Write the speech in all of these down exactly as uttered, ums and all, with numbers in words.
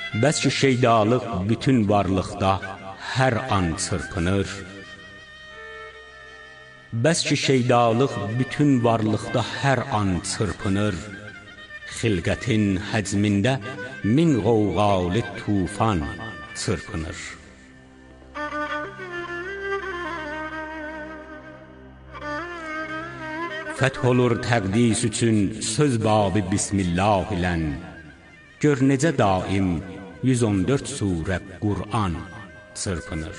Bəs ki şeydalıq bütün varlıqda hər an çırpınır. Bəs ki şeydalıq bütün varlıqda hər an çırpınır. Xilqətin həcmində min qovğalı tufan çırpınır. Fəth olur təqdis üçün söz babı Bismillah ilən. Gör necə daim yüz on dörd surə Qur'an çırpınır.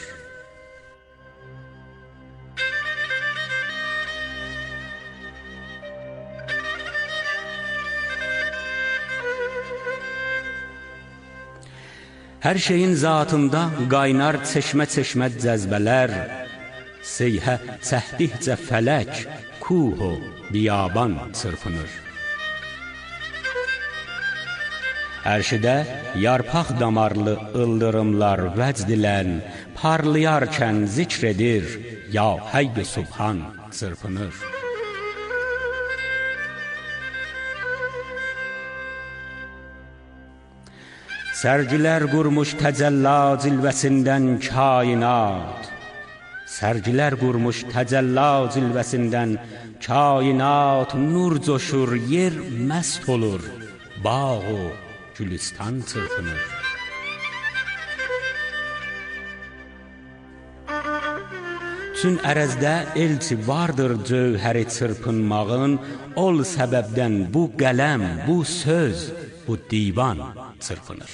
Hər şeyin zatında qaynar çeşmə-çeşmə cəzbələr, seyhə çəhdikcə fələk, kuhu, biyaban çırpınır. Ərşidə yarpaq damarlı ıldırımlar vəcd ilən, parlayarkən zikr edir, ya Hayy-i Subhan çırpınır. Sərgilər qurmuş təcəllə cilvəsindən kainat, Sərgilər qurmuş təcəllə cilvəsindən kainat, nur coşur, yer məst olur, bağ o gülüstan çırpınır. Çün ərəzdə elçi vardır cövhəri çırpınmağın, ol səbəbdən bu qələm, bu söz, bu divan çırpınır.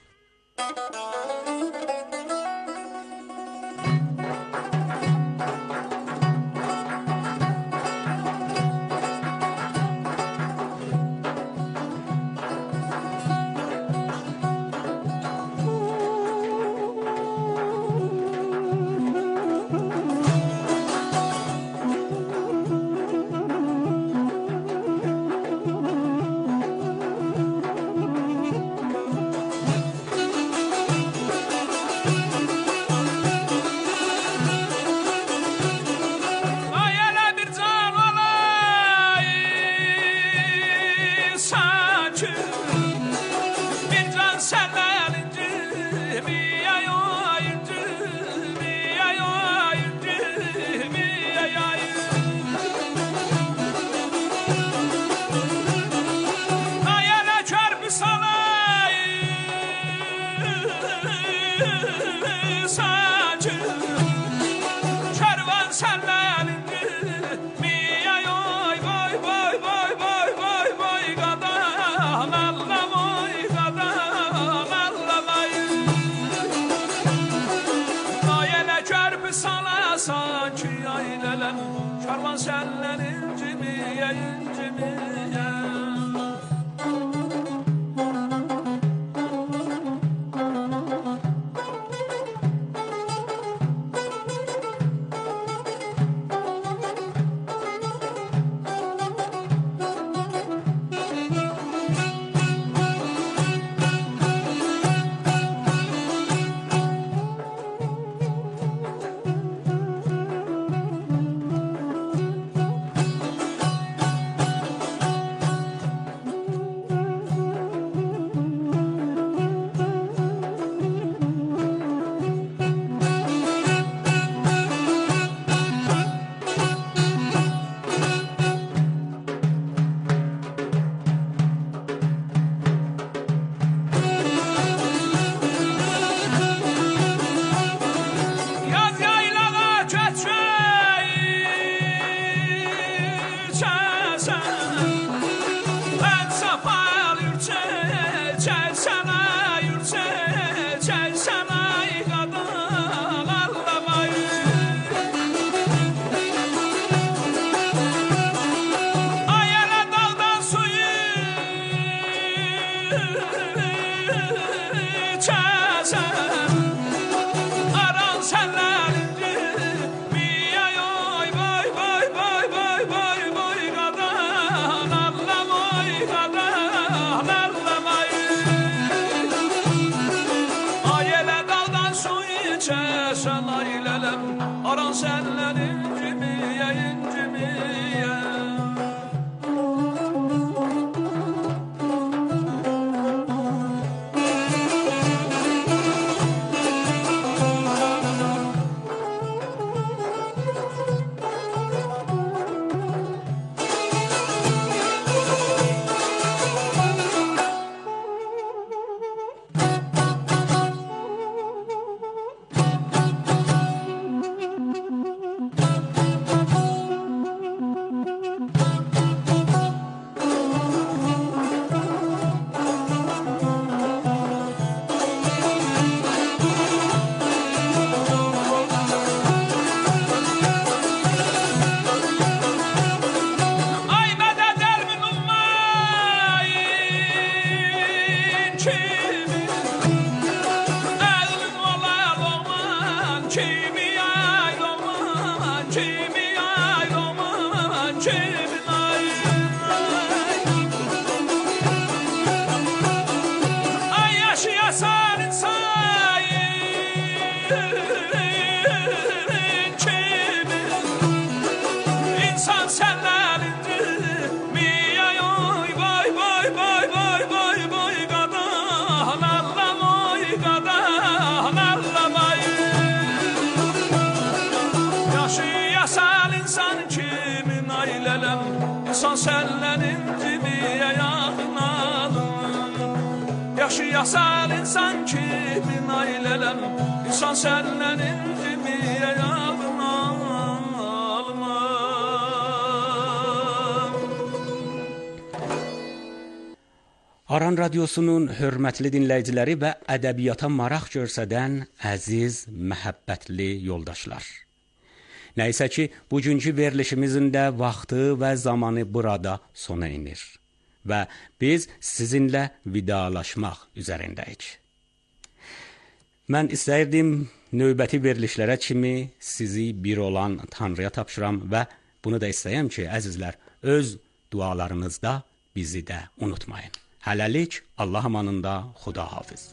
Karvan səndən incimiyə, incimiyə. Aran səndən incimiyə, incimiyə. İnsan səndən incimiyə yaxın alım. Yaşayasan insan kimi nailələm. İnsan səndən incimiyə yaxın alım. Aran Radiosunun hörmətli dinləyiciləri və ədəbiyyata maraq göstərən əziz, məhəbbətli yoldaşlar. Nəysə ki, bugünkü verilişimizin də vaxtı və zamanı burada sona inir və biz sizinlə vidalaşmaq üzərindəyik. Mən istəyirdim növbəti verilişlərə kimi sizi bir olan Tanrıya tapşıram və bunu da istəyəm ki, əzizlər, öz dualarınızda bizi də unutmayın. Hələlik Allah amanında, Xuda hafiz.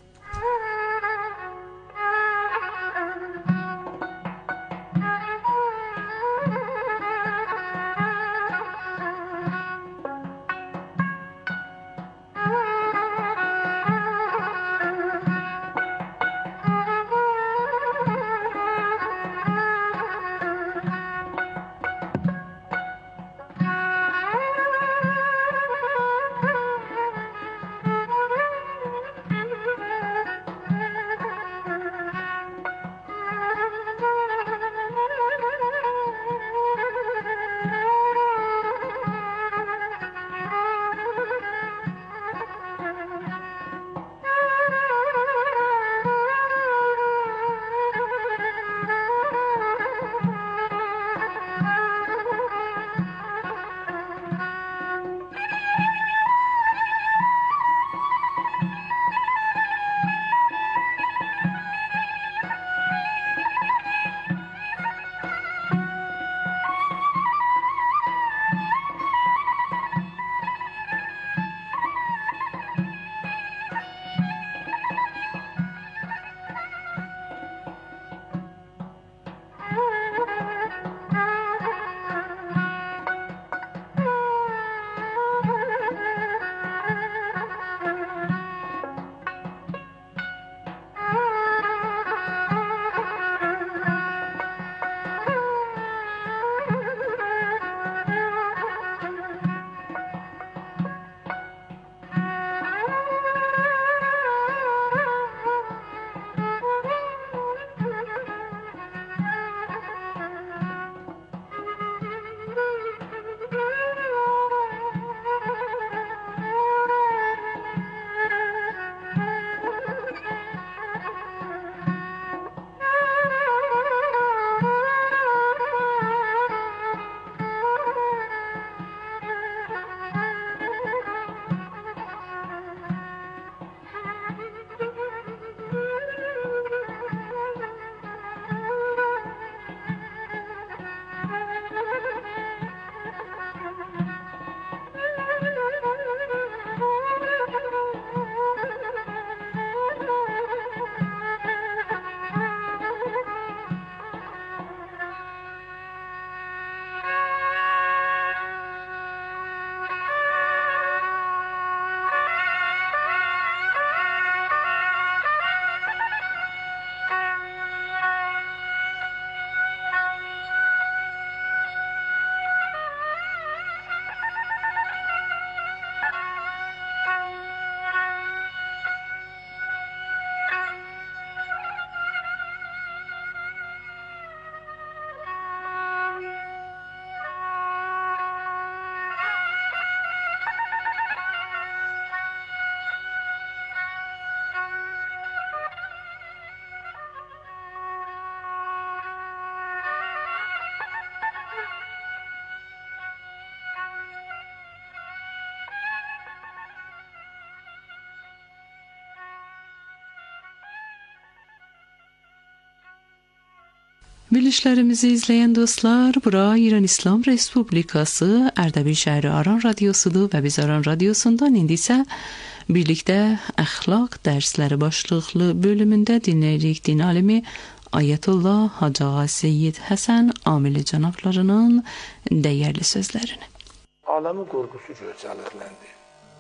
Verilişlərimizi izləyən dostlar, bura İran İslam Respublikası Ərdəbil şəhəri Aran Radiosudur və biz Aran Radiosundan indi isə birlikdə əxlaq dərsləri başlıqlı bölümündə dinləyirik din alimi Ayətullah Hacı Ağa Seyyid Həsən Amili cənablarının dəyərli sözlərini. Aləmi qorxusu göstərilirləndi.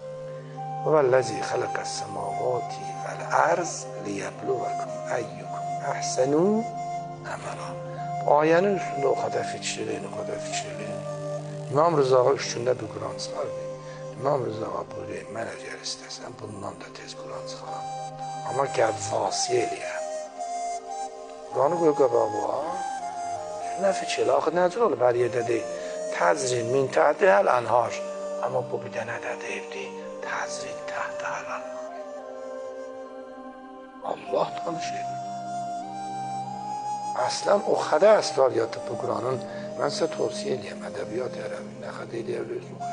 Vəllazi xalaqas semavati vel arz liyebluvakum ayyukum ahsanu amala. Ayənin üstündə o qədər fikirləyin, o qədər fikirləyin. İmam Rıza ağa üç gündə bir Quran çıxardı. İmam Rıza ağa buyuruyor, mən əgər istəsəm, bundan da tez Quran çıxaram. Amma gəl fasiyə eləyə. Quranı qoy qabağa, nə fikir elə, axı nəcür olub hər yerdə deyil. Təzrin, min təhdi həl ənhar. Amma bu bir dənə də deyibdir, təzrin təhdi həl ənhar. Allah danışır. Əslən o xədə əsrar yatıb bu Quranın, mən sizə tavsiyə eləyəm, ədəbiyyat ərəbi, nə xədə eləyə bilirsiniz oxuyun.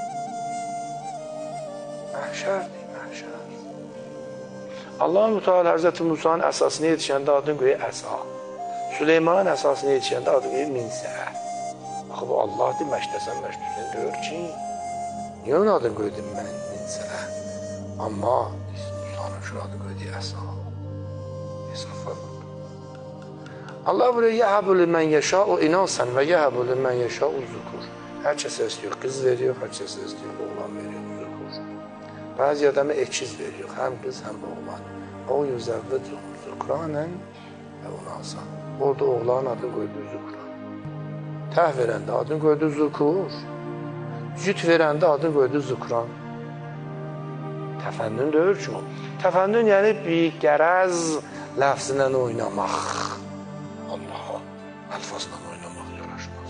Məhşərdir, məhşər. Allah-u Teala Həzrəti Musa'nın əsasını yetişəndə adını qoyur əsa. Süleymanın əsasını yetişəndə adını qoyur minsə. Axı bu Allah'dır, məşdəsən məşdəsən deyir ki, niyə onun adını qoydu mən minsə? Amma Musa'nın şunu adını qoydu əsa. Hesab var. Allah buraya yəhəbu limən yəşa'u inasən və yəhəbu limən yəşa'u zukur. Hər kəsə istəyir, qız veriyor, hər kəsə istəyir, oğlan veriyor, zukur. Bəzi adamı ekiz veriyor, həm qız, həm oğlan. O yüzəvvə zukranən və unasan. Orada oğlanın adını qoydu zukran. Təh verəndə adını qoydu zukur. Cüt verəndə adını qoydu zukran. Təfənnün deyir ki, təfənnün yəni bir qərəz ləfzinlə oynamaq. Allah'a əlfazla oynamaq yaraşmaz.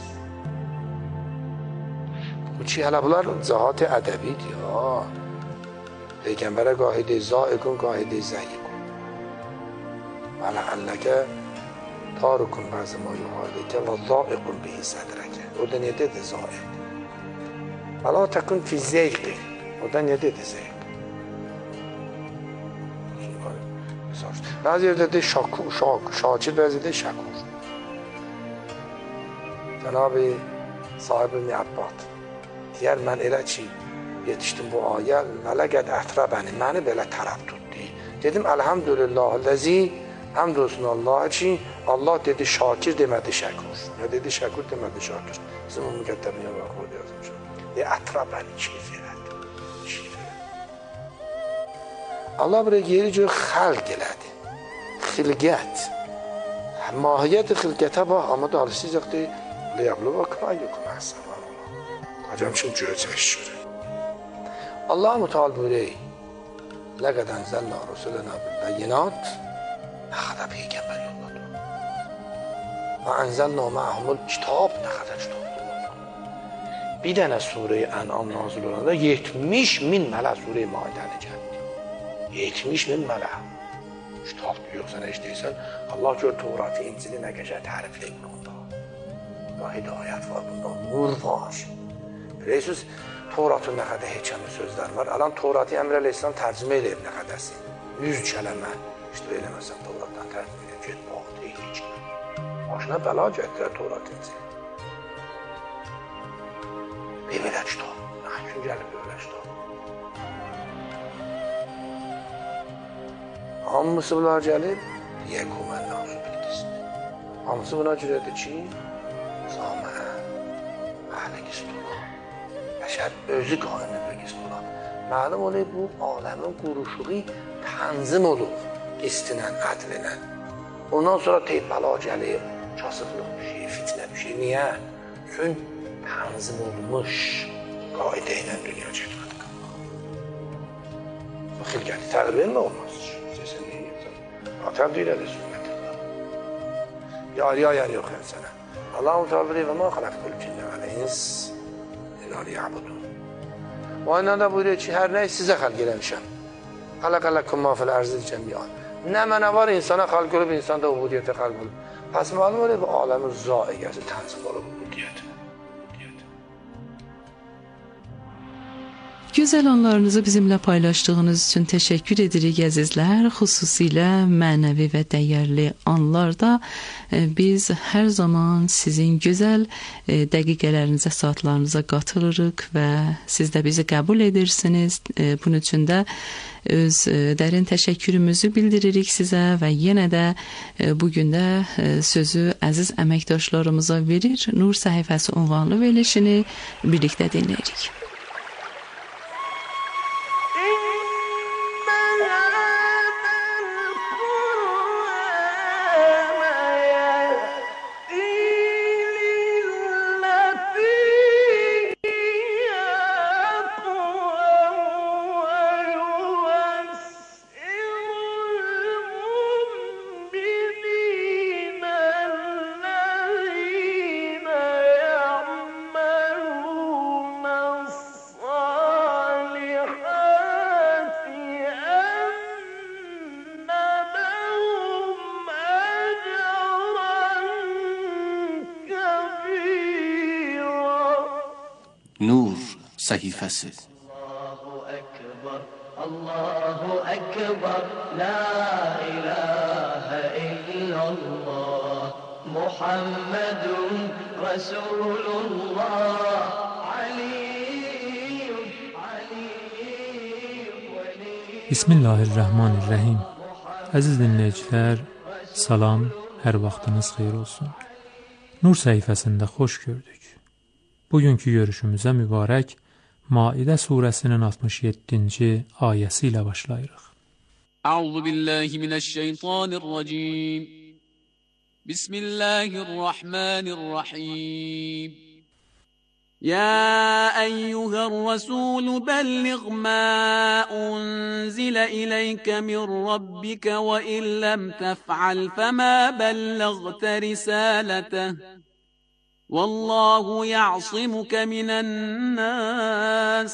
Bu ki, hələ bunlar cəhət-i ədəbidir ya. Peyğəmbərə qahid-i zaiqun, qahid-i zəyiqun. Və ləəlləkə tarikun bəzi ma yuhalikə və zaiqun bihi sədrəkə. Orada niyə dedi zaiq? Və la təkun fi zeyqi. Orada niyə dedi zeyq? Bəzi yerdə de şakur, şak, şakir, bəzi yerdə şakur. Cənab-ı sahibi Mi'abbad deyər, mən elə ki, yetişdim bu ayə, mələqəd ətrəbəni, məni belə tərəf tutdu. Dedim, əlhəmdülillah, ləzi, həmd olsun Allah ki, Allah dedi şakir demədi şəkur. Ya dedi şəkur demədi şakir. Bizim o müqəddəmiyə bax, orada yazmışam. E, ətrəbəni keyf elədi. Keyf elədi. Allah buraya yeri göy xəlq elədi. Xilqət. Mahiyyət xilqətə bax, amma da alışacaqdır, liyablı bax, ayyukum əhsən var Allah. Hacam üçün göy çəkişir. Allah-u Teala buyuruyor, ləqəd ənzəlnə rusulənə bil-bəyyinat, nə qədər peyğəmbər yolladı. Və ənzəlnə məhumul kitab, nə qədər kitab yolladı. Bir dənə Sure-i Ən'am nazil olanda yetmiş min mələ Sure-i Maidəni gəldi. yetmiş min mələ. Kitab yoxsa nə işləyirsən, Allah gör Tevratı, İncili nə qəşəng tərifləyib bunda. Və hidayət var bunda, nur var. Bilirsiniz, Tevratın nə qədər hekəmi sözlər var. Alan Tevratı Əmr Əleyhisselam tərcümə eləyib nə qədəsi. Yüz kələmə. İşte eləməsən Tevratdan tərcümə eləyib. Get bax, deyil ki. Başına bəla gətirər Tevrat İncili. Bir belə kitab. Nə gün gəlib belə kitab. Hamısı bunlar gəlib, yəqumən nazı bildirsin. Hamısı buna görədir ki, zamə, əhli qistula, bəşər özü qaimə və qistula. Məlum olub, bu aləmin quruşuğu tənzim olub, qistinən, ədlinən. Ondan sonra teyb bəla gəlib, kasıqlıq bir şey, fitnə bir şey. Niyə? Çünki tənzim olmuş qaidə ilə dünya getmədik. Bu xilqəti təqbir mi olmaz? Təbdil edir sünnətillah. Yarıya yer yox yəni sənə. Allah-u Teala buyuruyor, və mə xələqtul cinnə vəl-ins illə liyəbudun. O aynen da buyuruyor ki, hər nəyi sizə xəlq eləmişəm. Xələqələkum mə fil ərzil cəmiyyən. Nə mənə var insana xəlq olub, insan da ubudiyyətə xəlq olub. Pəs məlum olub, bu aləmin zaiqəsi tənzim olub ubudiyyət. Gözəl anlarınızı bizimlə paylaşdığınız üçün təşəkkür edirik əzizlər. Xüsusilə mənəvi və dəyərli anlarda biz hər zaman sizin gözəl dəqiqələrinizə, saatlarınıza qatılırıq və siz də bizi qəbul edirsiniz. Bunun üçün də öz dərin təşəkkürümüzü bildiririk sizə və yenə də bugün də sözü əziz əməkdaşlarımıza verir. Nur səhifəsi ünvanlı verilişini birlikdə dinləyirik. səhifəsi. Allahu Ekber, la ilahe illallah, Muhammedun Resulullah, Aliyyun, Aliyyun, Veliyyun. Bismillahirrahmanirrahim. Əziz dinləyicilər, salam, hər vaxtınız xeyir olsun. Nur səhifəsində xoş gördük. Bugünkü görüşümüzə mübarək Maidə surəsinin altmış yeddinci ayəsi ilə başlayırıq. Əuzu billahi minəşşeytanirracim. Bismillahirrahmanirrahim. Ya eyyuhər rəsul bəlliğ mə unzilə ileykə min rabbikə və illəm təf'al fəmə bəlləğtə risalətəh. Vallahu ya'simuke minen nas.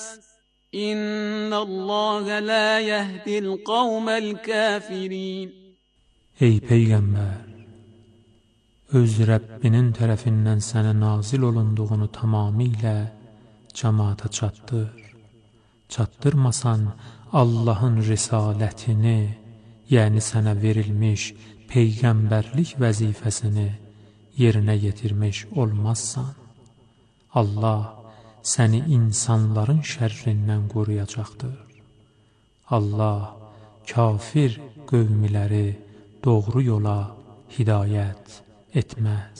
İnnallâhe la yehdil kavmel kafirin. Ey Peyğəmbər! Öz Rəbbinin tərəfindən sənə nazil olunduğunu tamamilə cəmaata çatdır. Çatdırmasan Allahın risalətini, yəni sənə verilmiş peyğəmbərlik vəzifəsini yerinə yetirmiş olmazsan, Allah səni insanların şərrindən qoruyacaqdır. Allah kafir qövmiləri doğru yola hidayət etməz.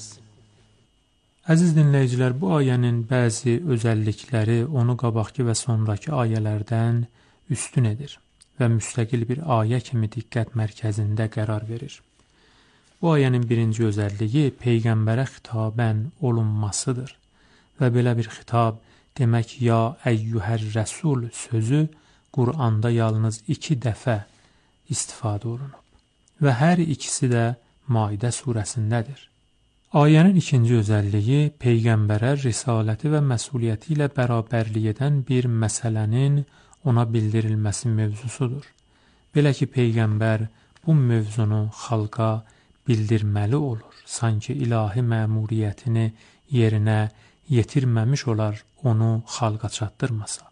Əziz dinləyicilər, bu ayənin bəzi özəllikləri onu qabaqki və sonraki ayələrdən üstün edir və müstəqil bir ayə kimi diqqət mərkəzində qərar verir. Bu ayənin birinci özəlliyi Peyğəmbərə xitabən olunmasıdır və belə bir xitab demək ya əyyuhər rəsul sözü Quranda yalnız iki dəfə istifadə olunub və hər ikisi də Maidə surəsindədir. Ayənin ikinci özəlliyi Peyğəmbərə risaləti və məsuliyyəti ilə bərabərlik edən bir məsələnin ona bildirilməsi mövzusudur. Belə ki, Peyğəmbər bu mövzunu xalqa bildirməli olur. Sanki ilahi məmuriyyətini yerinə yetirməmiş olar onu xalqa çatdırmasa.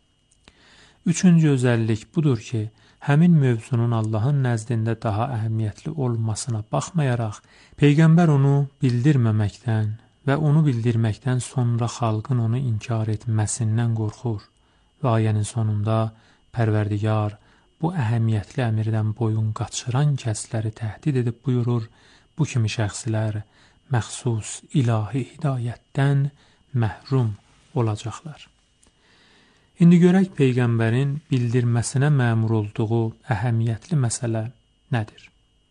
Üçüncü özəllik budur ki, həmin mövzunun Allahın nəzdində daha əhəmiyyətli olmasına baxmayaraq, Peyğəmbər onu bildirməməkdən və onu bildirməkdən sonra xalqın onu inkar etməsindən qorxur və ayənin sonunda Pərverdigar bu əhəmiyyətli əmirdən boyun qaçıran kəsləri təhdid edib buyurur, bu kimi şəxslər məxsus ilahi hidayətdən məhrum olacaqlar. İndi görək Peyğəmbərin bildirməsinə məmur olduğu əhəmiyyətli məsələ nədir?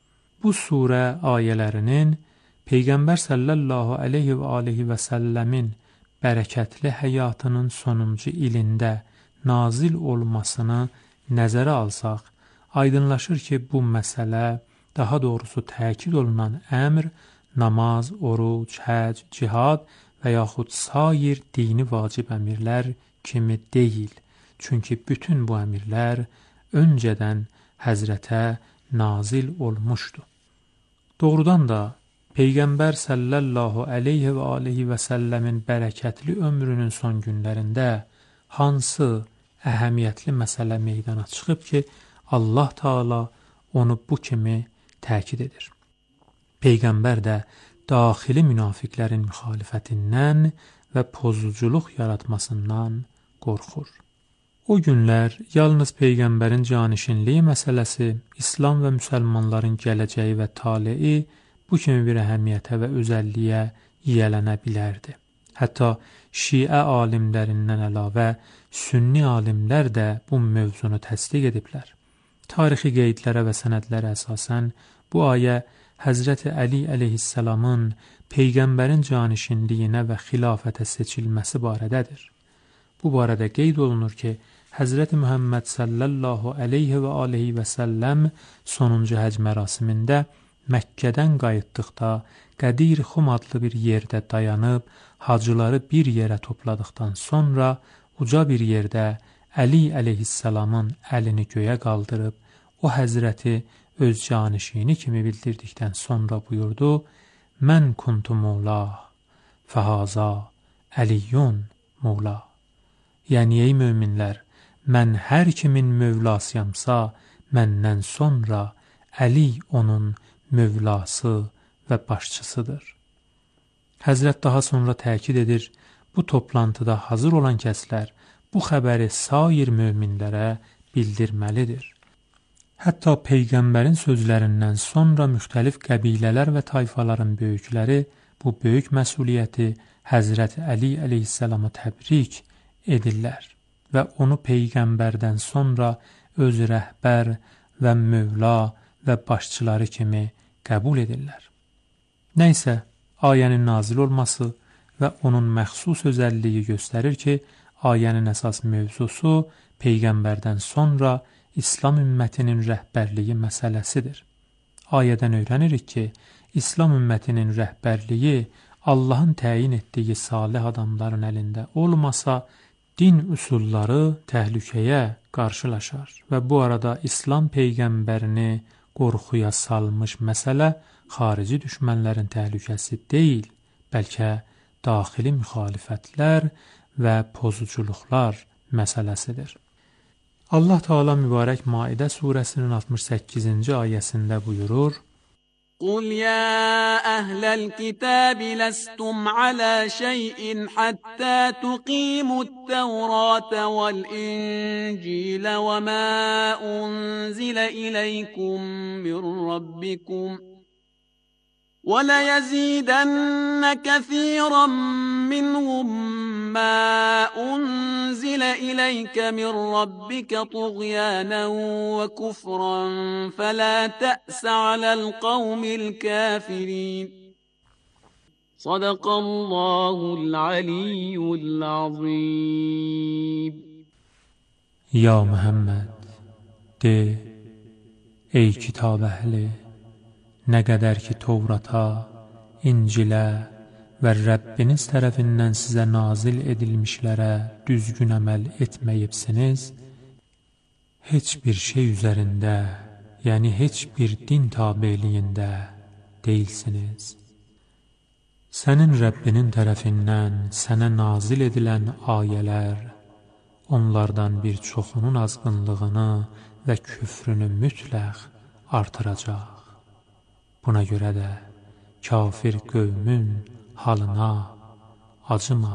Bu surə ayələrinin Peyğəmbər sallallahu aleyhi və aleyhi və səlləmin bərəkətli həyatının sonuncu ilində nazil olmasını nəzərə alsaq, aydınlaşır ki, bu məsələ, daha doğrusu təkid olunan əmr, namaz, oruc, həc, cihad və yaxud sair dini vacib əmirlər kimi deyil. Çünki bütün bu əmirlər öncədən Həzrətə nazil olmuşdu. Doğrudan da Peyğəmbər sallallahu aleyhi və aleyhi və səlləmin bərəkətli ömrünün son günlərində hansı əhəmiyyətli məsələ meydana çıxıb ki, Allah Taala onu bu kimi təkid edir. Peyğəmbər də daxili münafiqlərin müxalifətindən və pozuculuq yaratmasından qorxur. O günlər yalnız Peyğəmbərin canişinliyi məsələsi, İslam və müsəlmanların gələcəyi və taleyi bu kimi bir əhəmiyyətə və özəlliyə yiyələnə bilərdi. Hətta Şiə alimlərindən əlavə Sünni alimlər də bu mövzunu təsdiq ediblər. Tarixi qeydlərə və sənədlərə əsasən bu ayə Həzrəti Əli əleyhissalamın Peyğəmbərin canişinliyinə və xilafətə seçilməsi barədədir. Bu barədə qeyd olunur ki, Həzrəti Muhammed sallallahu aleyhi və aleyhi və səlləm sonuncu həc mərasimində Məkkədən qayıtdıqda Qədir Xum adlı bir yerdə dayanıb, hacıları bir yerə topladıqdan sonra uca bir yerdə Əli əleyhissalamın əlini göyə qaldırıb, o həzrəti öz canişini kimi bildirdikdən sonra buyurdu, mən kuntu mula, fəhaza Əliyyun mula. Yəni ey möminlər, mən hər kimin mövlasıyamsa, məndən sonra Əli onun mövlası və başçısıdır. Həzrət daha sonra təkid edir, bu toplantıda hazır olan kəslər bu xəbəri sair möminlərə bildirməlidir. Hətta Peyğəmbərin sözlərindən sonra müxtəlif qəbilələr və tayfaların böyükləri bu böyük məsuliyyəti Həzrət Əli əleyhissalama təbrik edirlər və onu Peyğəmbərdən sonra öz rəhbər və mövla və başçıları kimi qəbul edirlər. Nəysə, ayənin nazil olması və onun məxsus özəlliyi göstərir ki, ayənin əsas mövzusu Peyğəmbərdən sonra İslam ümmətinin rəhbərliyi məsələsidir. Ayədən öyrənirik ki, İslam ümmətinin rəhbərliyi Allahın təyin etdiyi salih adamların əlində olmasa, din üsulları təhlükəyə qarşılaşar və bu arada İslam Peyğəmbərini qorxuya salmış məsələ xarici düşmənlərin təhlükəsi deyil, bəlkə daxili müxalifətlər və pozuculuqlar məsələsidir. Allah Teala mübarək Maidə surəsinin altmış səkkizinci ayəsində buyurur: قل يا أهل الكتاب لستم على شيء حتى تقيموا التوراة والإنجيل وما أنزل إليكم من ربكم وليزيدن كثيرا منهم ما أنزل إليك من ربك طغيانا وكفرا فلا تأس على القوم الكافرين صدق الله العلي العظيم. Ya Muhammed, de, ey kitab əhli, nə qədər ki Tovrata, İncilə və Rəbbiniz tərəfindən sizə nazil edilmişlərə düzgün əməl etməyibsiniz, heç bir şey üzərində, yəni heç bir din tabeliyində deyilsiniz. Sənin Rəbbinin tərəfindən sənə nazil edilən ayələr, onlardan bir çoxunun azğınlığını və küfrünü mütləq artıracaq. Buna görə də kafir qövmün halına acıma.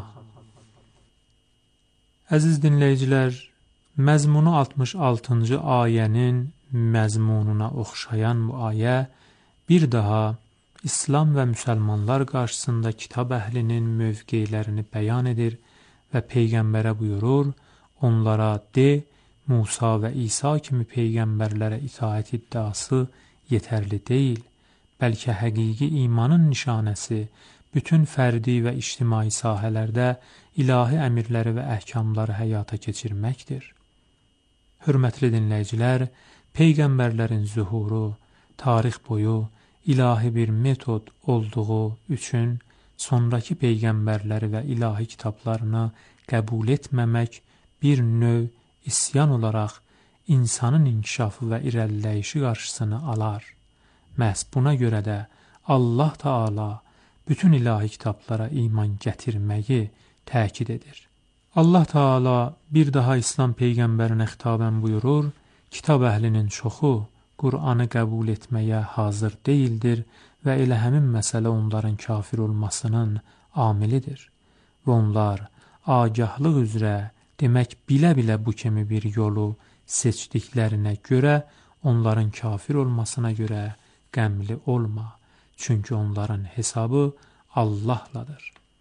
Əziz dinləyicilər, məzmunu altmış altıncı ayənin məzmununa oxşayan bu ayə bir daha İslam və müsəlmanlar qarşısında kitab əhlinin mövqeylərini bəyan edir və Peyğəmbərə buyurur, onlara de, Musa və İsa kimi peyğəmbərlərə itaət iddiası yetərli deyil, bəlkə həqiqi imanın nişanəsi bütün fərdi və ictimai sahələrdə ilahi əmirləri və əhkamları həyata keçirməkdir. Hörmətli dinləyicilər, peyğəmbərlərin zühuru, tarix boyu ilahi bir metod olduğu üçün sonraki peyğəmbərləri və ilahi kitablarını qəbul etməmək bir növ isyan olaraq insanın inkişafı və irəliləyişi qarşısını alar. Məhz buna görə də Allah Teala bütün ilahi kitablara iman gətirməyi təkid edir. Allah Teala bir daha İslam peyğəmbərinə xitabən buyurur, kitab əhlinin çoxu Qur'anı qəbul etməyə hazır deyildir və elə həmin məsələ onların kafir olmasının amilidir. Və onlar agəhlıq üzrə, demək bilə-bilə bu kimi bir yolu seçdiklərinə görə, onların kafir olmasına görə qəmli olma. Çünki onların hesabı Allah'ladır.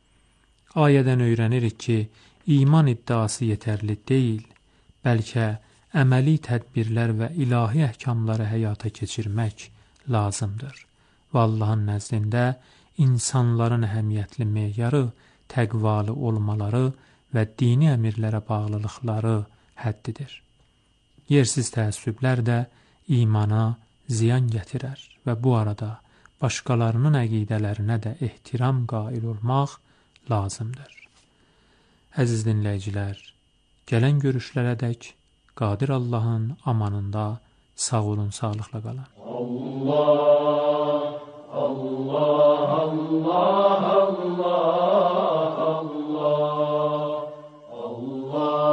Ayədən öyrənirik ki, iman iddiası yetərli deyil, bəlkə əməli tədbirlər və ilahi əhkamları həyata keçirmək lazımdır. Və Allahın nəzdində insanların əhəmiyyətli meyarı, təqvalı olmaları və dini əmirlərə bağlılıqları həddidir. Yersiz təəssüblər də imana ziyan gətirər və bu arada başqalarının əqidələrinə də ehtiram qail olmaq lazımdır. Əziz dinləyicilər, gələn görüşlərədək Qadir Allahın amanında sağ olun, sağlıqla qalın. Allah, Allah, Allah, Allah, Allah, Allah.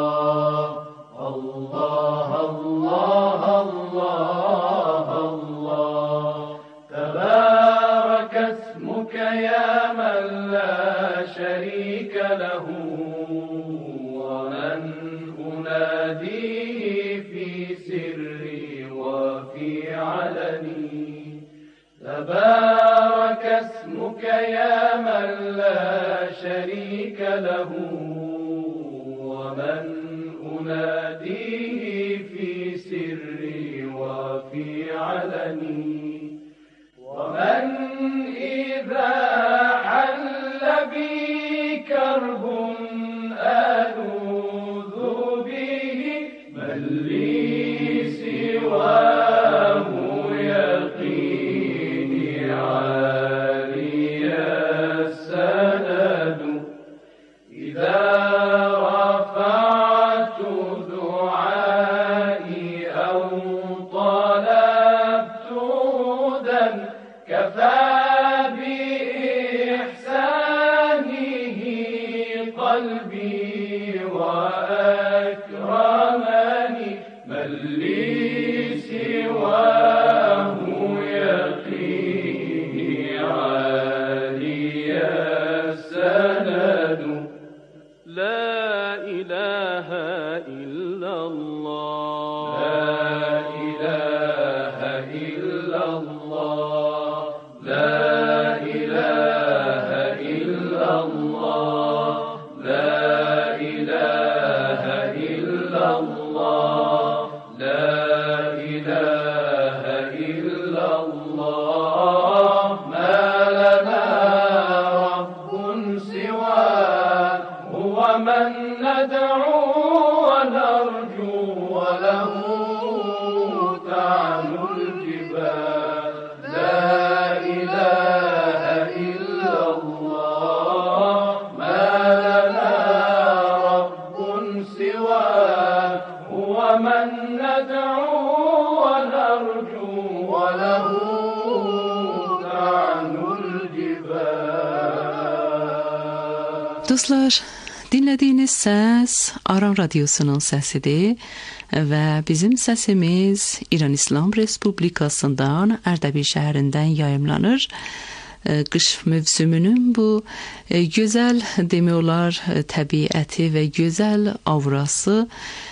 Dostlar, dinlədiyiniz səs Aran Radiosunun səsidir və bizim səsimiz İran İslam Respublikasından Ərdəbil şəhərindən yayımlanır. Qış mövsümünün bu gözəl demək olar təbiəti və gözəl aurası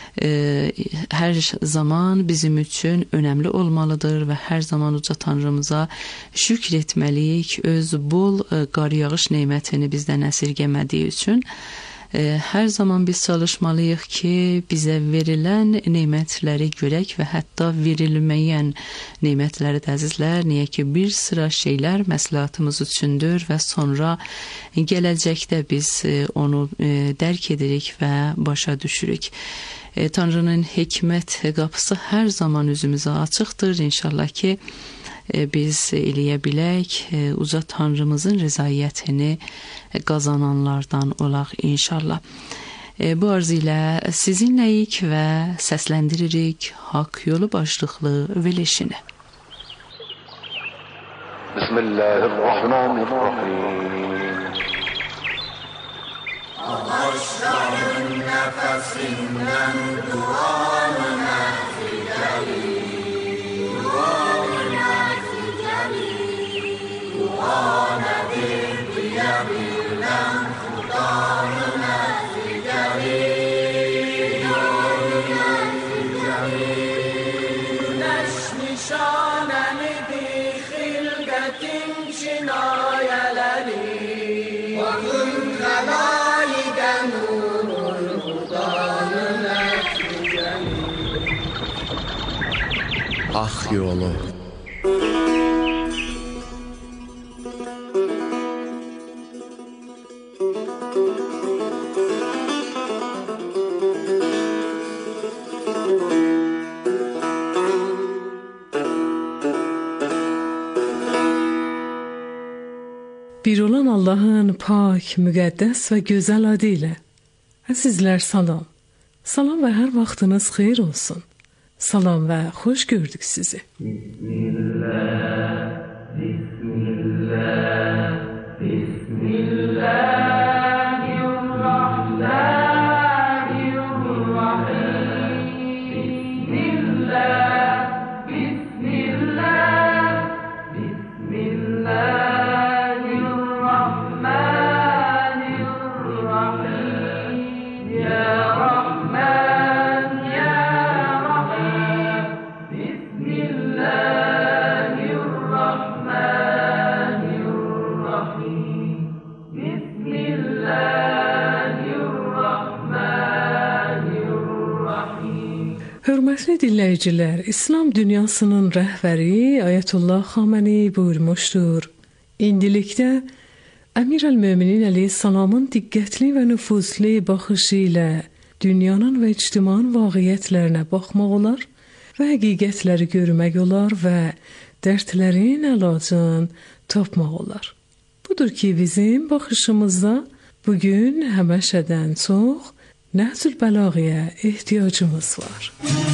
hər zaman bizim üçün önəmli olmalıdır və hər zaman uca Tanrımıza şükr etməliyik, öz bol qar yağış nemətini bizdən əsirgəmədiyi üçün. Hər zaman biz çalışmalıyıq ki, bizə verilən nemətləri görək və hətta verilməyən nemətləri də əzizlər, niyə ki, bir sıra şeylər məsləhətimiz üçündür və sonra gələcəkdə biz onu dərk edirik və başa düşürük. Tanrının hikmət qapısı hər zaman üzümüzə açıqdır. İnşallah ki, biz eləyə bilək, uca Tanrımızın rızayətini qazananlardan olaq inşallah. Bu arzu ilə sizinləyik və səsləndiririk Haqq Yolu başlıqlı verilişini. Bismillahirrahmanirrahim. Ağaçların nefesinden duanına fidelim, duanına fidelim, duanedir diyebilmem, Kur'anına fidelim, duanına fidelim. Güneş nişanemidir hilbetin çinayeleri, bakın kelaiden nurun Kur'anına fidelim. Haqq Yolu. Bir olan Allah'ın pak, müqəddəs və gözəl adı ilə. Əzizlər, salam. Salam və hər vaxtınız xeyir olsun. Salam və xoş gördük sizi. Bismillah, Bismillah, Bismillahirrahmanirrahim. Bismillah, Bismillah, Bismillah. Hörmətli dinləyicilər, İslam dünyasının rəhbəri Ayətullah Xamenei buyurmuşdur. İndilikdə Əmir əl-Möminin əleyhissalamın diqqətli və nüfuzlu baxışı ilə dünyanın və ictimanın vaqiyyətlərinə baxmaq olar və həqiqətləri görmək olar və dərdlərin əlacını tapmaq olar. Budur ki, bizim baxışımızda bugün həməşədən çox Nəhcül Bəlağəyə ehtiyacımız var.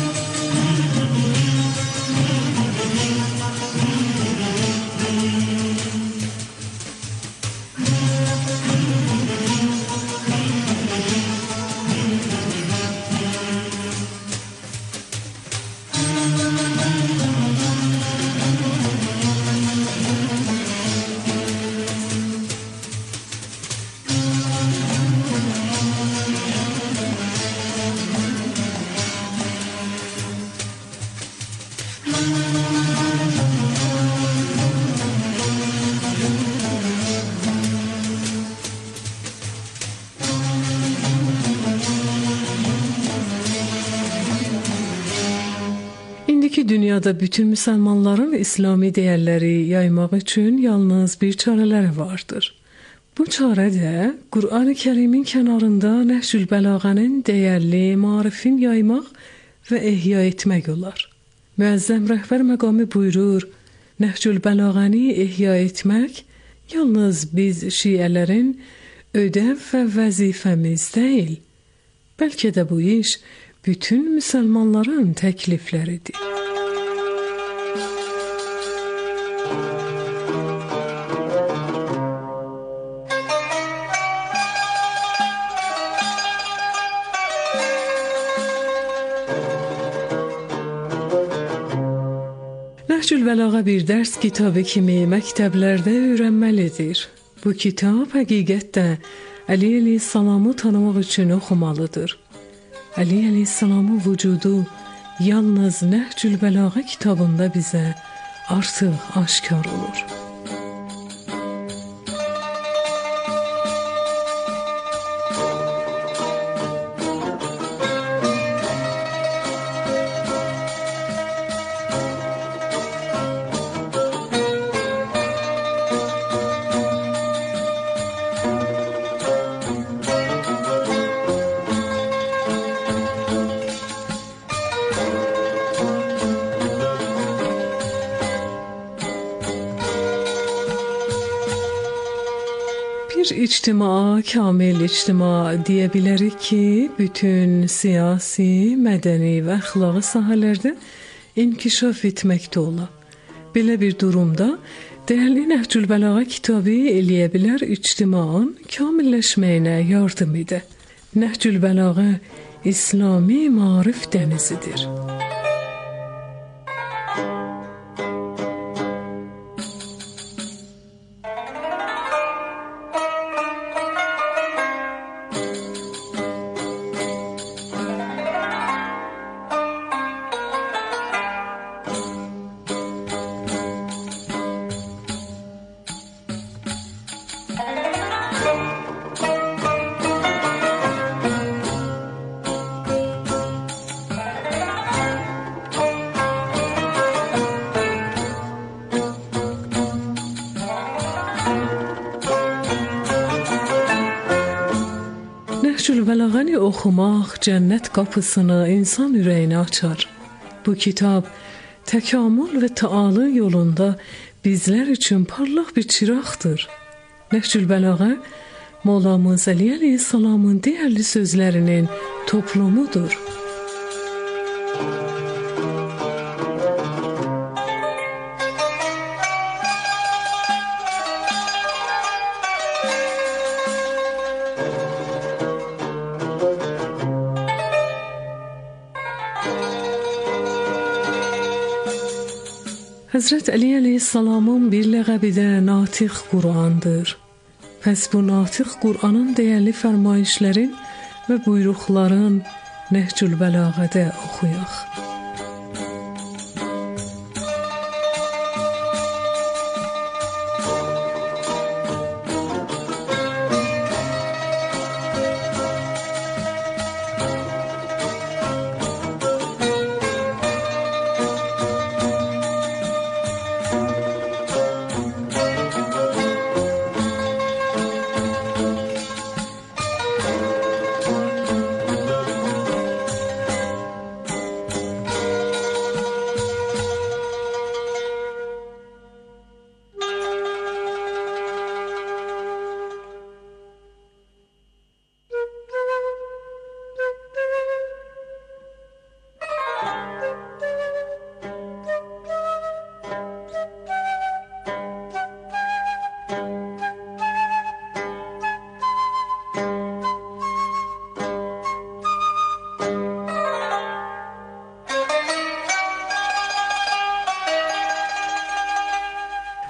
İndiki dünyada bütün müsəlmanların İslami dəyərləri yaymaq üçün yalnız bir çarələri vardır. Bu çarə də Qur'an-ı Kərimin kənarında Nəhcül Bəlağənin dəyərli maarifin yaymaq və ehya etmək olar. Müəzzəm rəhbər məqamı buyurur, Nəhcül Bəlağəni ehya etmək yalnız biz şiələrin ödəv və vəzifəmiz deyil, bəlkə də bu iş bütün müsəlmanların təklifləridir. Nəhcül Bəlağə bir dərs kitabı kimi məktəblərdə öyrənməlidir. Bu kitab həqiqətdə Əli əleyhissalamı tanımaq üçün oxumalıdır. Əli əleyhissalamın vücudu yalnız Nəhcül Bəlağə kitabında bizə artıq aşkar olur. Bir ictima, kamil ictima deyə bilərik ki, bütün siyasi, mədəni və əxlaqi sahələrdə inkişaf etməkdə ola. Belə bir durumda dəyərli Nəhcül Bəlağə kitabı eləyə bilər ictimaın kamilləşməyinə yardım edə. Nəhcül Bəlağə İslami maarif dənizidir. Nəhcül Bəlağəni oxumaq cənnət qapısını insan ürəyinə açar. Bu kitab təkamül və təali yolunda bizlər üçün parlaq bir çıraqdır. Nəhcül Bəlağə Mövlamız Əli əleyhissalamın dəyərli sözlərinin toplumudur. Həzrət Əli əleyhissalamın bir ləqəbi də Natiq Qur'andır. Pəs bu Natiq Qur'anın dəyərli fərmayişlərin və buyruqların Nəhcül Bəlağədə oxuyaq.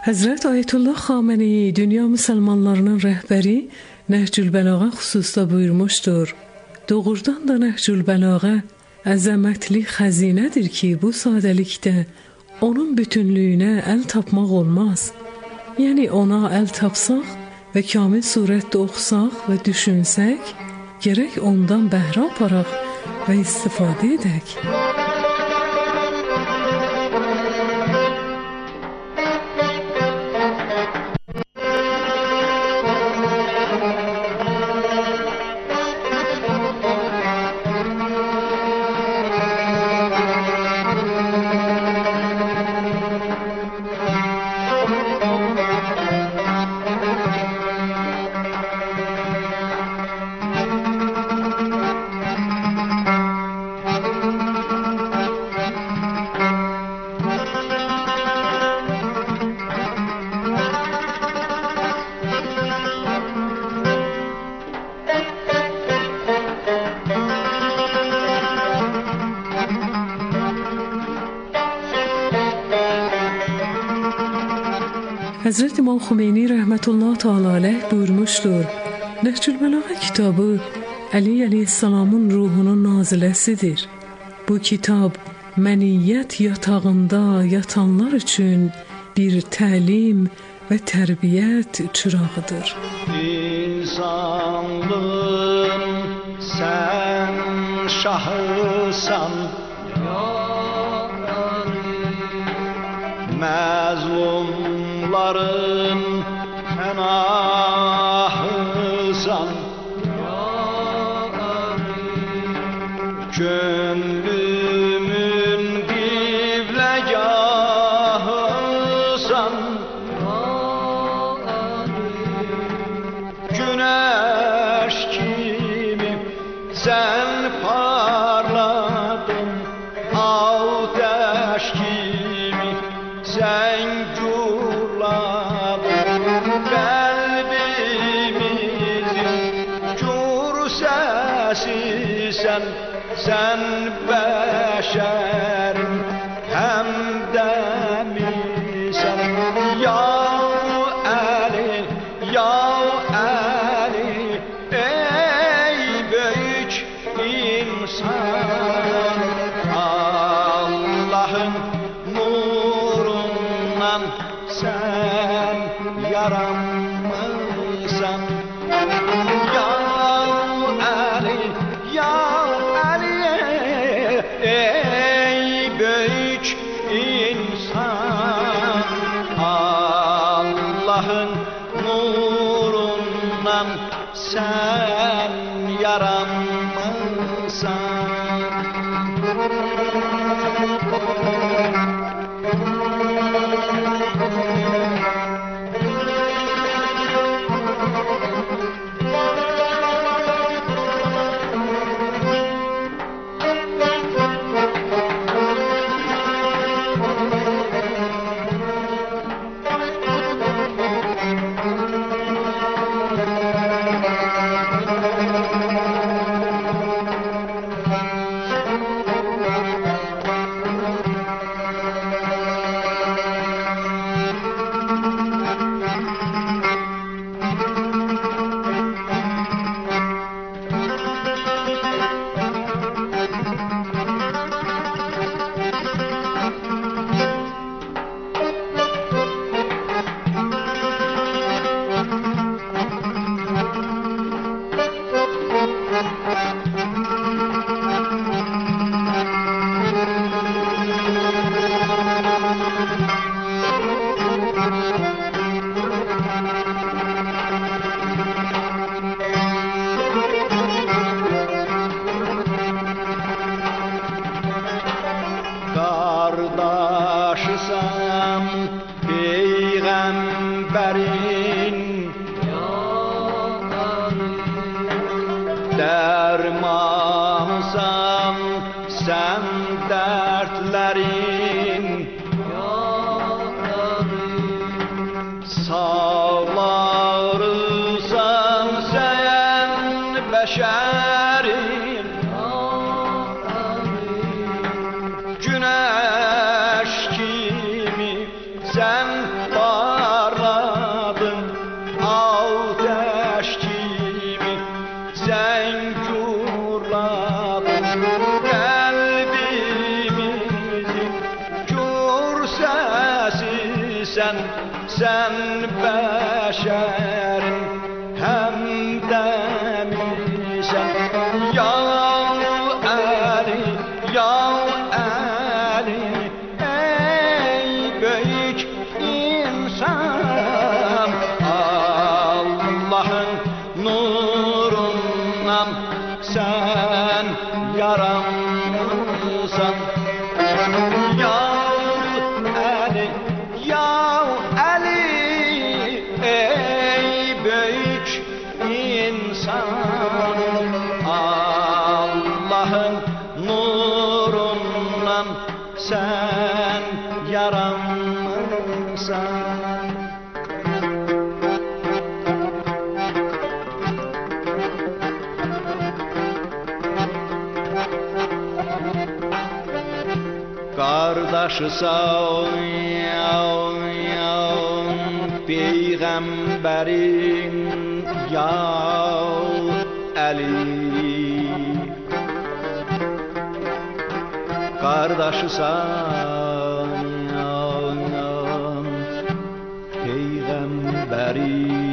Həzrət Ayətullah Xameneyi, dünya müsəlmanlarının rəhbəri, Nəhcül Bəlağə xüsusda buyurmuşdur. Doğrudan da Nəhcül Bəlağə əzəmətli xəzinədir ki, bu sadəlikdə onun bütünlüyünə əl tapmaq olmaz. Yəni ona əl tapsaq və kamil surətdə oxusaq və düşünsək, gərək ondan bəhrə aparaq və istifadə edək. Həzrət İmam Xümeyni rəhmətullah təala aleyh buyurmuşdur. Nəhcül Bəlağə kitabı Əli əleyhissalamın ruhunun naziləsidir. Bu kitab məniyyət yatağında yatanlar üçün bir təlim və tərbiyyət çırağıdır. İnsanlığın sən şahısan, məzlumların pənahısan, gönlümün qibləgahısan, güneş kimi sen parladın, ateş gibi sen gurladın, kalbimizin gur sesi sen, sen beşerin hemdemisin. Ya Ali, ya Ali, ey büyük insan, Allah'ın nurundan sen yaranmışsan. Ya Ali, ya Ali, ey büyük insan, Allah'ın nurundan sen yaranmışsan. Kardeşsam peygamberin, dermansan sen dertlerin, sağlarsan sen beşerin, güneş kimi sen var. sen, sen beşerin hemdemisin. Ya Ali, ya Ali, ey büyük insan, Allah'ın nurundan sen yaranmışsın. Ya Ali, ya Ali, ey büyük insan, Allah'ın nurundan sen yaranmışsın. Kardeşisan ya, ya, peygamberin ya Ali. Kardeşisan ya, ya, peygamberin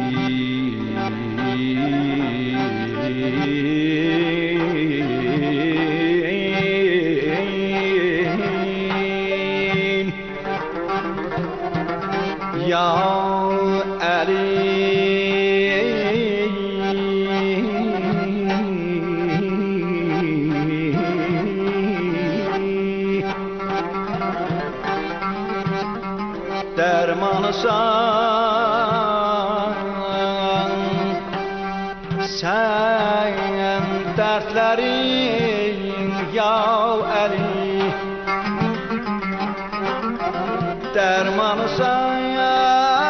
ya Ali. Dermanısan sen dertlerin ya Ali. Dermanısan ya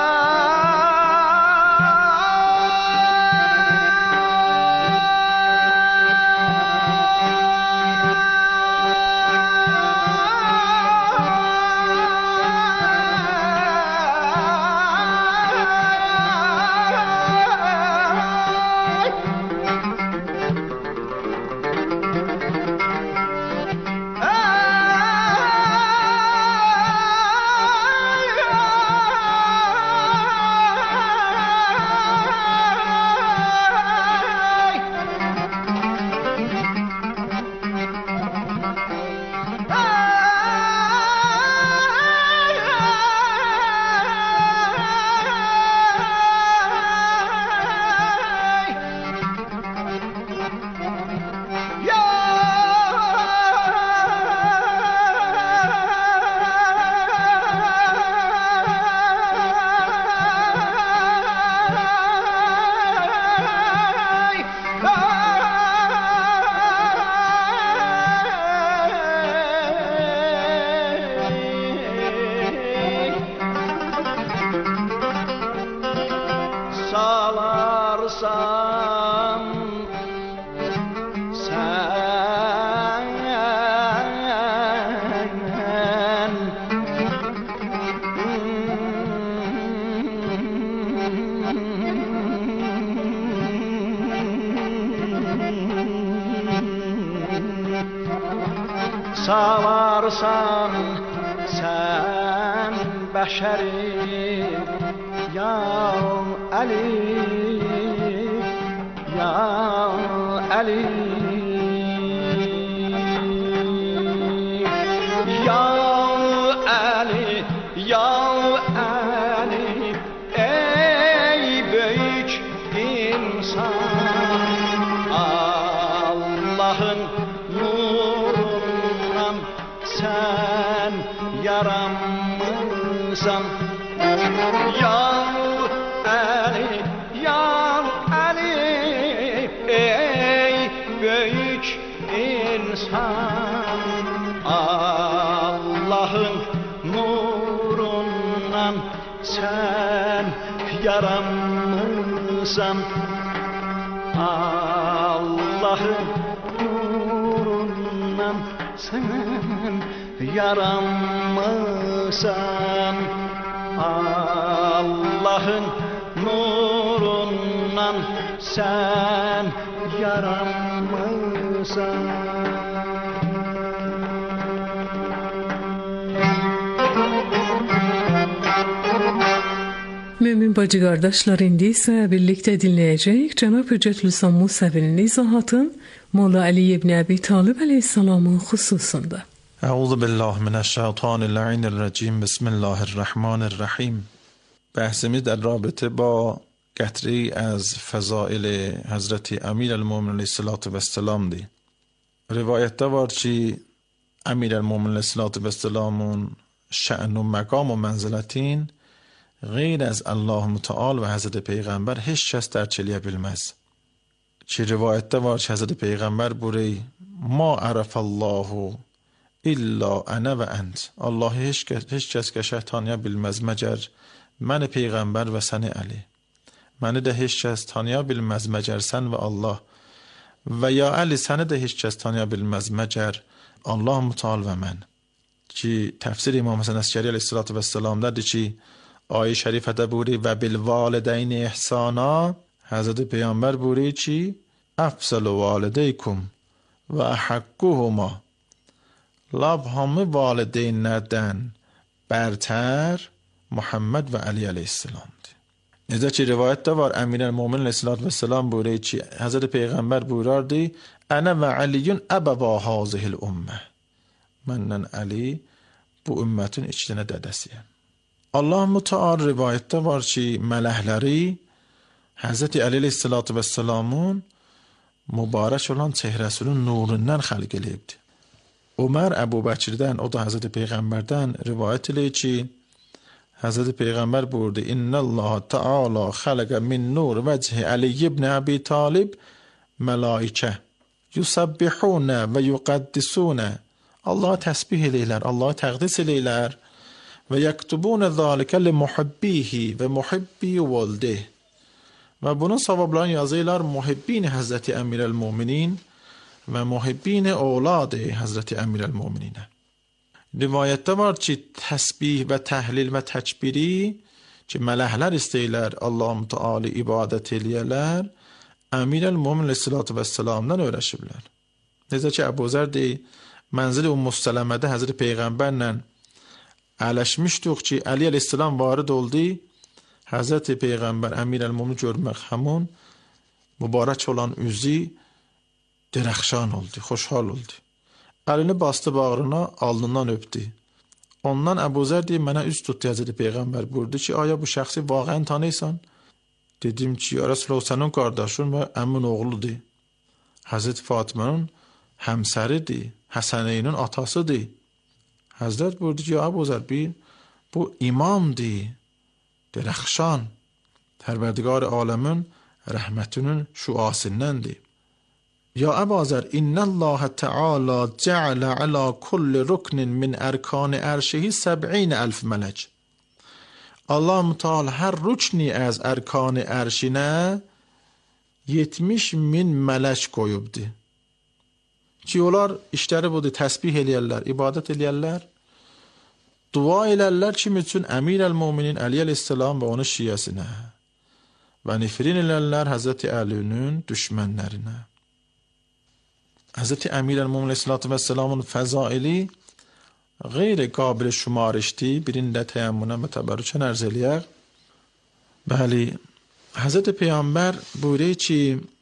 salarsan sen salarsan sen beşeri ya Ali, ya Ali, ya Ali, ya Ali, ey büyük insan, Allah'ın nurundan sen yaranmışsın. Ya Ali, ya Ali, ey büyük insan, Allah'ın nurundan sen yaranmışsın. Allah'ın nurundan sen yaranmışsın. Allah'ın nurundan sen yaranmışsın. Amin bacı qardaşlar, indi isə birlikdə dinləyəcəyik Cənab Hüccət Lüsan Musəvinin izahatın Molla Ali ibn Əbi Talib əleyhissalamın xüsusunda. Əuzu billahi minəşşeytanirracim. Bismillahirrahmanirrahim. Bəhsimiz در رابطه با قطری از فضائل حضرت امیرالمومنین علیه الصلاة و السلام دی. روایت دا var ki امیرالمومنین علیه الصلاة و السلامون شأن و مقام و منزلتین غیر از الله متعال و حضرت پیغمبر هیچ کس درچلیه bilmez. چی روایت دا var ki حضرت پیغمبر بوری ما عرف الله الا انا و انت. الله هیچ هیچ کس که شیطانیه bilmez مگر من پیغمبر و سن علی. من ده هیچ کس تانیا bilmez مگر سن و الله و یا علی سن ده هیچ کس تانیا bilmez مگر الله متعال و من. چی تفسیر امام حسن عسکری علیه السلام در چی آیه شریفه ده بوری و بالوالدین احسانا. حضرت پیامبر بوری چی افضل والدیکم و احقهما. لب همه والدین‌دن برتر محمد و علی علیه السلام دی. نزد چی روایت دا var امیرالمومنین علیه السلام بوری چی حضرت پیغمبر بورار دی انا و علیون ابوا هذه الامه. منن علی bu ümmetin içine dedesiyim. Allah Müteal rivayette var ki melekleri Hazreti Ali Aleyhisselatü Vesselam'ın mübarek olan çehresinin nurundan halk eleyibdi. Ömer Ebu Bekir'den, o da Hazreti Peygamber'den rivayet eleyib ki Hazreti Peygamber buyurdu İnna Allah Teala halaka min nur vecihi Ali ibn Abi Talib melaike yusabbihune ve yuqaddisune. Allah'a təsbih eləyirlər, Allah'a təqdis eləyirlər və yaktubuna zalika li muhibbihi və muhibbi valideh. Və bunun savablarını yazırlar muhibbin Hazreti Emirəl-Müminin və muhibbin evladı Hazreti Emirəl-Müminə. Rivayətdə var ki, təsbih və təhlil və təkbiri ki, mələklər istəyirlər Allah-u Teala ibadət eləyərlər, Emirəl-Mümin Aleyhisselatü Vesselam'dan öyrəşiblər. Necə ki, Əbu Zər deyir, منزل ام سلمه ده حضرت پیغمبرن علشmişdik ki Ali aleyhisselam varid oldu. Hazreti Peygamber Emirəl-Mömin görmək həmun mübarək olan üzü dərəxşan oldu, xoşhal oldu. Əlini bastı bağrına, alnından öpdü. Ondan Əbu Zər deyir, mənə üz tutdu Hazreti Peygamber buyurdu ki, aya bu şəxsi vaqən tanıysan? Dedim ki, ya Resulullah sənin qardaşın və əmin oğludur. Hazreti Fatımanın həmsəridir. Həsəneynin atasıdır. Həzrət buyurdu ki, ya Əbu Zər, bu imamdır, dərəxşan, Pərverdigar aləmin rəhmətinin şüasindəndir. Ya Əbu Zər, İnnəlləhə Teala cəalə alə kulli ruknin min ərkani ərşihi səb'in əlf mələk. Allah-u Teala hər rükni az ərkani ərşinə yetmiş min mələk qoyubdur. Ki onlar işləri budur, təsbih eləyərlər, ibadət eləyərlər, dua eləyərlər kim üçün Emirəl-Müminin Ali aleyhisselam və onun şiyəsinə və nifrin eləyərlər Həzrəti Əlinin düşmənlərinə. Həzrəti Emirəl-Müminin Aleyhisselatü Vesselamın fəzaili qeyri qabil şumarişdi, birində təyəmmünə və təbərrükən ərz eləyər. Bəli, Həzrəti Peyyambər buyuruyor ki,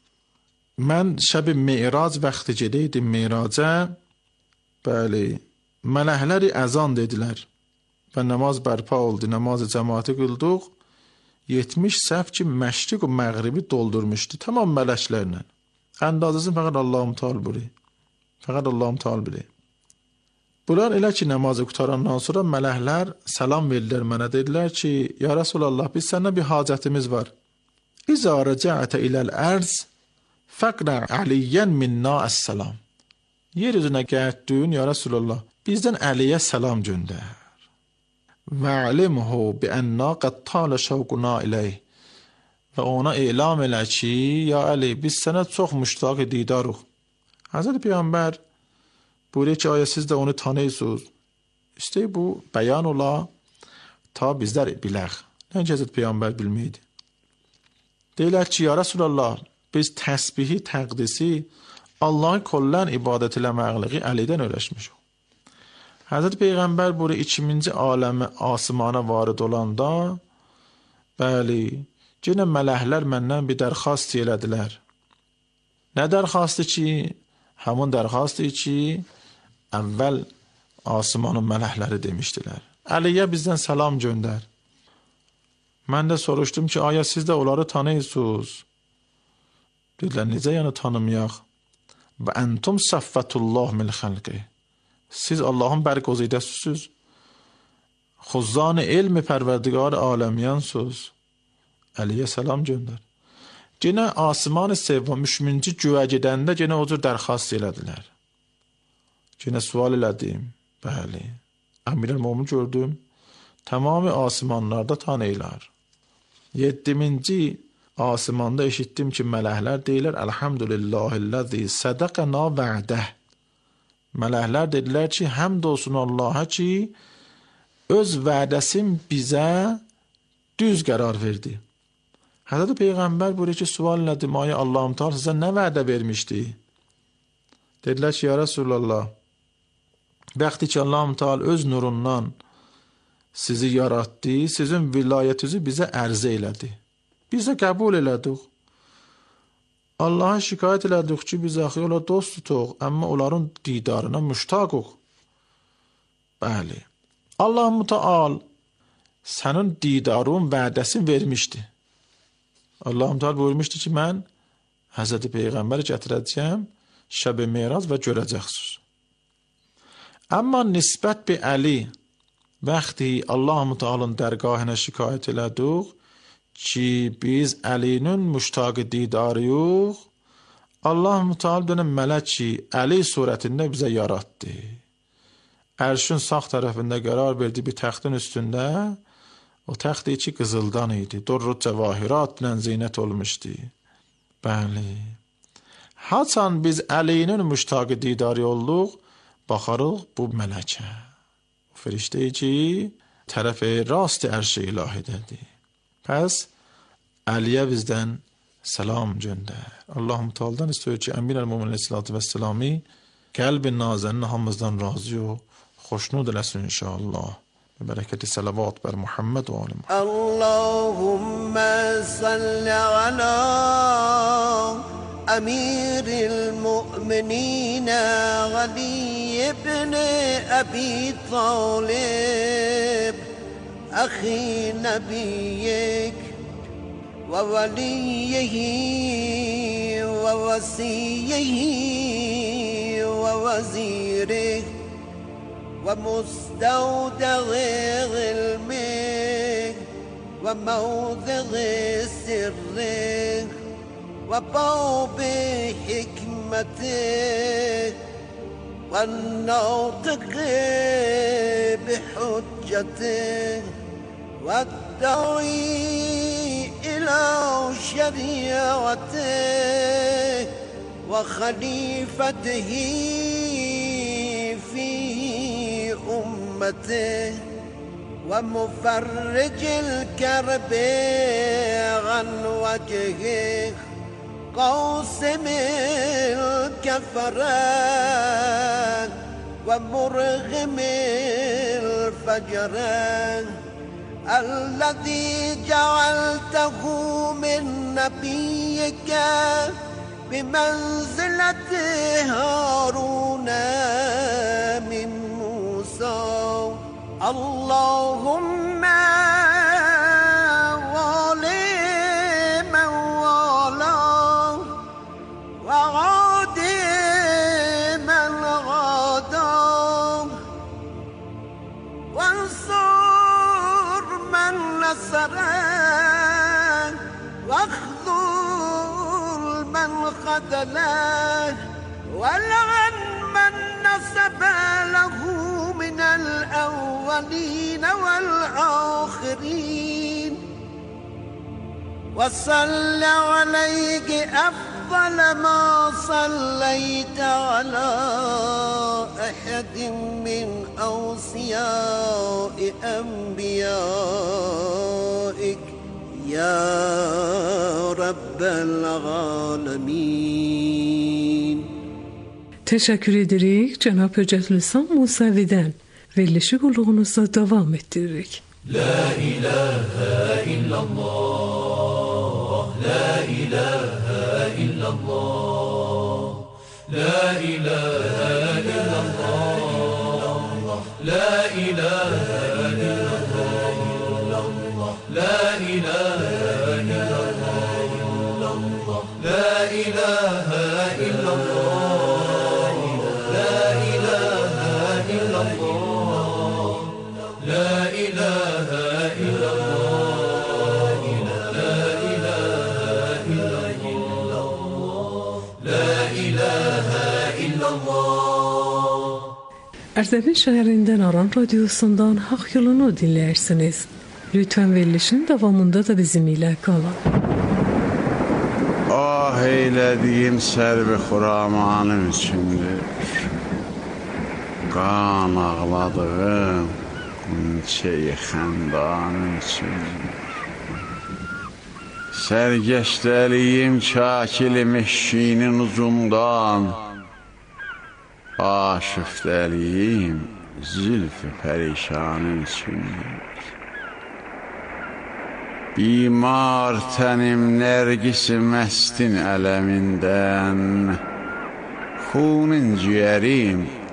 من شب معراج وقتی gedeydim miraca, bəli, mələkləri əzan dedilər və namaz bərpa oldu, namazı cəmaati qıldıq. yetmiş səhv ki, məşriq və məğribi doldurmuşdu, tamam mələklərlə. Əndazəsini fəqət Allah-u Teala bilir. Fəqət Allah-u Teala bilir. Bunlar elə ki, namazı qutarandan sonra mələklər salam verdilər mənə, dedilər ki, ya Resulallah, biz səndən bir hacətimiz var. İzə rəcəətə iləl ərz Fəqrə Aliyyən minna əs-salam. Yer üzünə gəldin, ya Resulallah, bizdən Əliyə salam göndər. Və alimhu bi ənna qad talə şəvquna iləyh. Və ona elam elə ki, ya Əli, biz sənə çox müştaq didarıq. Hazreti Peyğəmbər buyuruyor ki, aya siz də onu tanıyırsınız. İşte bu bəyan ola, ta bizlər bilək. Nəinki Hazreti Peyğəmbər bilməydi. Deyilər ki, ya Resulallah, biz təsbihi, təqdisi, Allah'ı kollan ibadət eləməqliği Əlidən öyrəşmişik. Hazreti Peyğəmbər buyuruyor, ikinci aləmi asımana varid olanda Bəli, yenə mələklər məndən bir dərxast elədilər. Nə dərxastı ki? Həmin dərxastı ki, əvvəl asimanın mələkləri demişdilər. Əliyə bizdən salam göndər. Mən də soruşdum ki, aya siz də onları tanıyırsınız? Dedilər, necə yəni tanımayaq? Və əntum səffətullah mil xəlqi. Siz Allahın bərqozidəsiniz. Xuzzan ilmi pərverdigar aləmiyansınız. Əliyə salam göndər. Yenə asiman sevvam üçüncü göyə gedəndə yenə o cür dərxast elədilər. Yenə sual elədim. Bəli. Əmir-el-Mömin gördüm. Tamamı asimanlarda tanıyırlar. Yeddiminci asimanda eşitdim ki, mələklər deyirlər, Elhamdülillahillezî sədəqəna va'dəh. Mələklər dedilər ki, həmd olsun Allaha ki, öz vədəsin bizə düz qərar verdi. Həzrət Peyğəmbər buyuruyor ki, sual elədim, aya Allahım Teala sizə nə vədə vermişdi? Dedilər ki, ya Resulallah, bəxti ki, Allahım Teala öz nurundan sizi yarattı, sizin vilayətinizi bizə ərzə elədi. Biz də qəbul elədik. Allah'a şikayət elədik ki, biz axı ola dost tutuq, amma onların didarına müştaqıq. Bəli. Allah-u Teala sənin didarın vədəsini vermişdi. Allah-u Teala buyurmuşdu ki, mən Həzrəti Peyğəmbəri gətirəcəyəm, şəb-i Meraz və görəcəksiniz. Amma nisbət bi Əli, vəxti Allah-u Teala'nın dərgahına şikayət elədik ki, biz Əlinin müştaqı didarıyıq, Allah-u Teala dönəm mələk ki, Əli surətində bizə yarattı. Ərşin sağ tərəfində qərar verdi bir təxtin üstündə, o təxt içi qızıldan idi, durrut cəvahirat ilə zinət olmuşdu. Bəli. Haçan biz Əlinin müştaqı didarı olduq, baxarıq bu mələkə. Firişte ki, tərəfi rast ərşi ilahidədir. Pəs, Əliyə bizdən salam göndər. Allah-u Teala'dan istiyor ki, Əmir-el-Mömin aleyhissalatu vesselami qəlb-i nazənin hamımızdan razı o, xoşnud eləsin inşallah. Bərəkəti salavat bər Muhammed və alim. Allahümme salli ala Əmir-el-Möminin Ali ibn Əbi Talib Əxi Nəbiyyik və vəliyyihi və vəsiyihi və vəzirih ومستودع علمه وموضع سره وباب حكمته والناطق بحجته والداعي إلى شريعته وخليفته في أمته ومفرج الكرب عن وجهه قاسم الكفرة ومرغم الفجرة الذي جعلته من نبيك بمنزلة هارون من موسى اللهم والي من والاه وعادي من غاداه وانصر من نصره واخذل من خذله ولعن من نسب له من الأولين والآخرين وصل عليك أفضل ما صليت على أحد من أوصياء أنبيائك يا رب العالمين. Teşekkür edirik Cenab-ı Hüccetülislam Musevi'den. Verilişi qulluğunuzda davam ettiririk. لا إله إلا الله لا إله إلا الله لا إله إلا الله لا إله إلا الله لا إله إلا الله لا إله إلا الله لا إله إلا الله لا إله إلا الله لا إله إلا الله لا إله إلا الله. Erdebil şehrinden Aran Radyosu'ndan Hak Yolunu dinlersiniz. Lütfen verilişin devamında da bizimle kalın. Ah eylediğim servi huramanım içindir. Kan ağladığım şeyi xəndanım içindir. Sərgəşdəliyim çakilim eşşinin ucundan. Aşıftəliyim zülfü pərişanım içindir. Bimar tənim nərgisi məstin ələmindən, xunin ciyərim